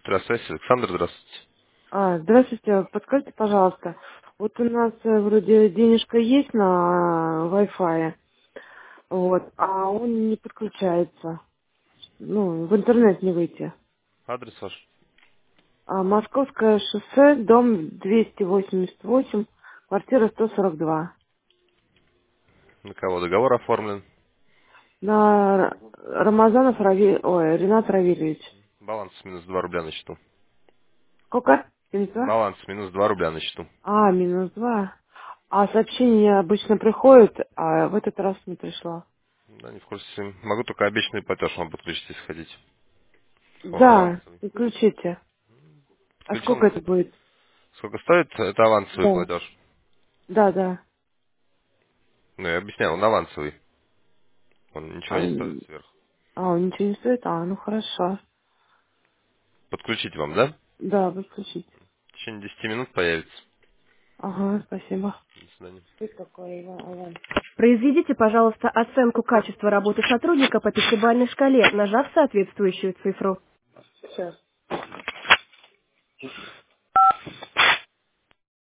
Здравствуйте, Александр, здравствуйте. Здравствуйте, подскажите, пожалуйста, вот у нас вроде денежка есть на Wi-Fi, вот, а он не подключается, ну, в интернет не выйти. Адрес ваш? Московское шоссе, дом 288, квартира 142. На кого договор оформлен? На Ренат Равильевич. Баланс минус 2 рубля на счету. Сколько? Минус 2? Баланс минус 2 рубля на счету. Минус 2. А сообщение обычно приходит, а в этот раз не пришло. Да, не в курсе. Могу только обещанный платеж вам подключить, если хотите. О, Да, авансовый. включите. А сколько Подключен. это будет? Сколько стоит? Это авансовый Да. платеж. Да, да. Ну, я объяснял, он авансовый. Он ничего А, не стоит сверху. он ничего не стоит? Ну хорошо. Подключить вам, да? Да, выключить. В течение 10 минут появится. Ага, спасибо. До свидания. Ты какой, Иван? Произведите, пожалуйста, оценку качества работы сотрудника по пятибалльной шкале, нажав соответствующую цифру. Сейчас.